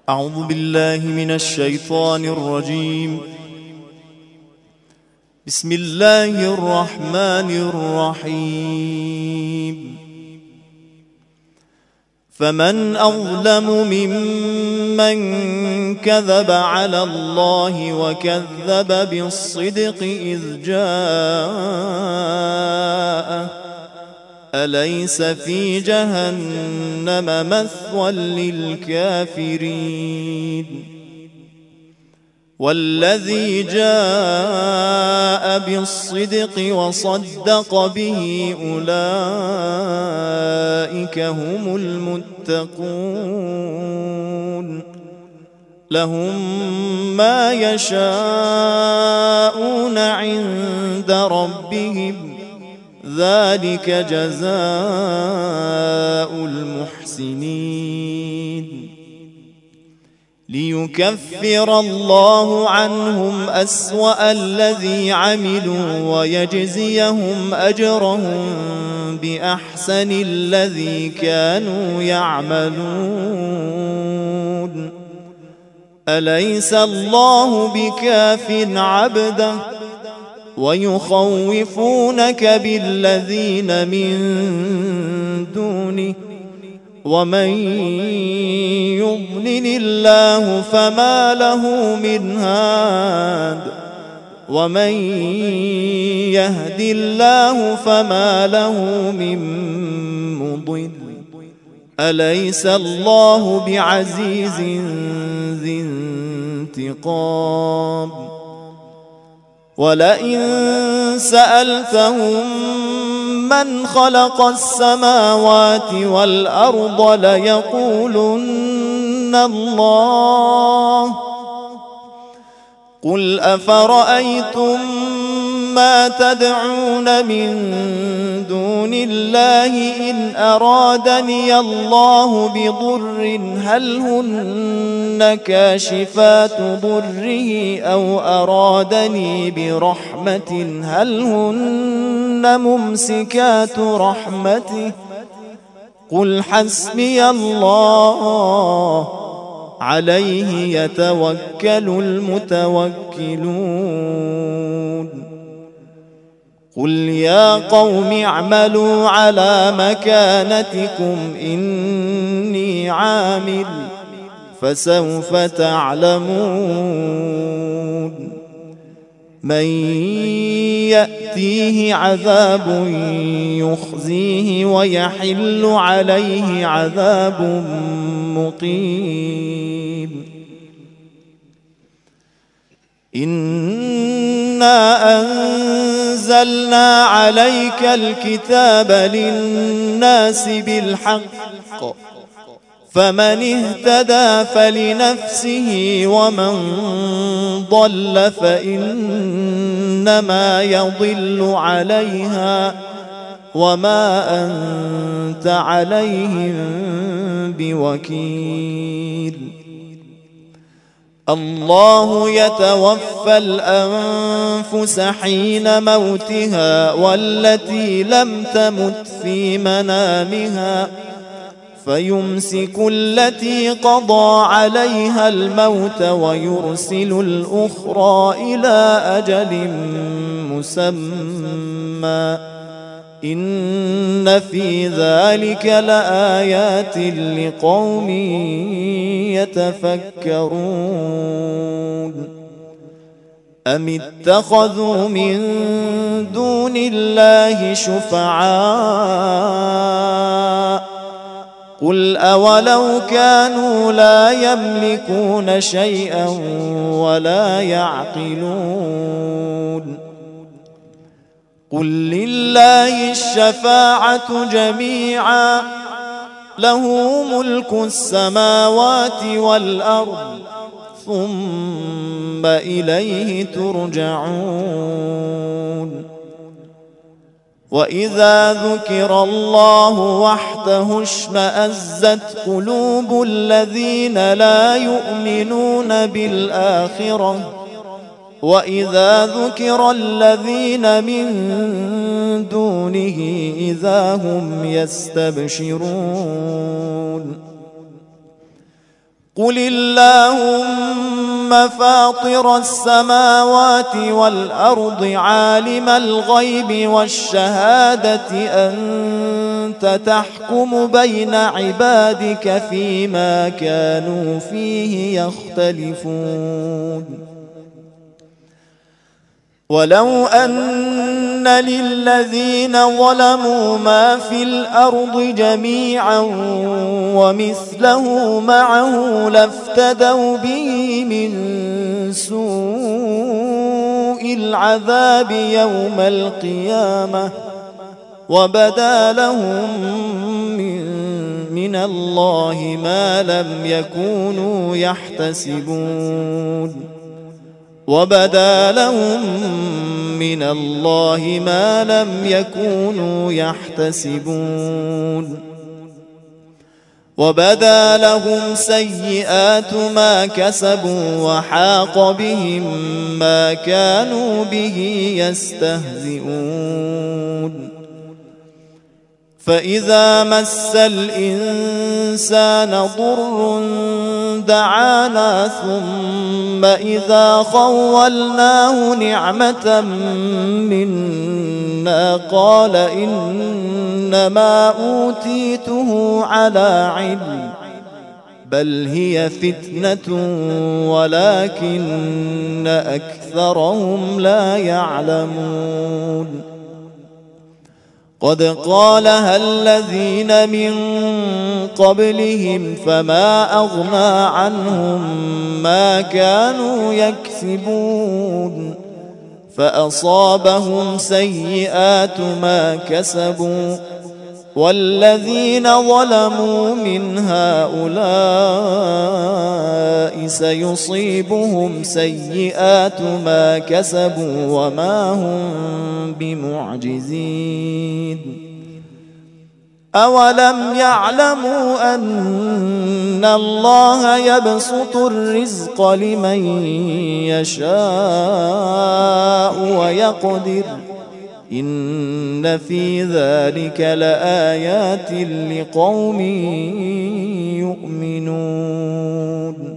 أعوذ بالله من الشيطان الرجيم. بسم الله الرحمن الرحيم. فمن أظلم ممن كذب على الله وكذب بالصدق إذ جاءه أليس في جهنم مثوى للكافرين والذي جاء بالصدق وصدق به أولئك هم المتقون لهم ما يشاءون عند ربهم ذلك جزاء المحسنين ليكفر الله عنهم أسوأ الذي عملوا ويجزيهم أجرهم بأحسن الذي كانوا يعملون أليس الله بكاف عبده ويخوفونك بالذين من دونه ومن يضلل الله فما له من هاد ومن يهد الله فما له من مضل أليس الله بعزيز ذي انتقام ولئن سألتهم من خلق السماوات والأرض ليقولن الله قل أفرأيتم ما تدعون من دون الله إن أرادني الله بضر هل هن كاشفات ضره أو أرادني برحمة هل هن ممسكات رحمته قل حسبي الله عليه يتوكل المتوكلون قل يا قوم اعملوا على مكانتكم إني عامل فسوف تعلمون من يأتيه عذاب يخزيه ويحل عليه عذاب مقيم إنا أنزلنا عليك الكتاب للناس بالحق فمن اهتدى فلنفسه ومن ضل فإنما يضل عليها وما أنت عليهم بوكيل الله يتوفى الأنفس حين موتها والتي لم تمت في منامها فيمسك التي قضى عليها الموت ويرسل الأخرى إلى أجل مسمى إن في ذلك لآيات لقوم يتفكرون أم اتخذوا من دون الله شفعاء قل أولو كانوا لا يملكون شيئا ولا يعقلون قل لله الشفاعة جميعا له ملك السماوات والأرض ثم إليه ترجعون وإذا ذكر الله وحده اشمأزت قلوب الذين لا يؤمنون بالآخرة وإذا ذكر الذين من دونه إذا هم يستبشرون قل اللهم فاطر السماوات والأرض عالم الغيب والشهادة أنت تحكم بين عبادك فيما كانوا فيه يختلفون ولو أن للذين ظلموا ما في الأرض جميعا ومثله معه لافتدوا به من سوء العذاب يوم القيامة وبدا لهم من الله ما لم يكونوا يحتسبون وبدا لهم من الله ما لم يكونوا يحتسبون وبدا لهم سيئات ما كسبوا وحاق بهم ما كانوا به يستهزئون فإذا مس الإنسان ضر دعانا ثم إذا خولناه نعمة منا قال إنما أوتيته على علم بل هي فتنة ولكن أكثرهم لا يعلمون قد قالها الذين من قبلهم فما أغنى عنهم ما كانوا يكسبون فأصابهم سيئات ما كسبوا والذين ظلموا من هؤلاء سيصيبهم سيئات ما كسبوا وما هم بمعجزين أولم يعلموا أن الله يبسط الرزق لمن يشاء ويقدر إن في ذلك لآيات لقوم يؤمنون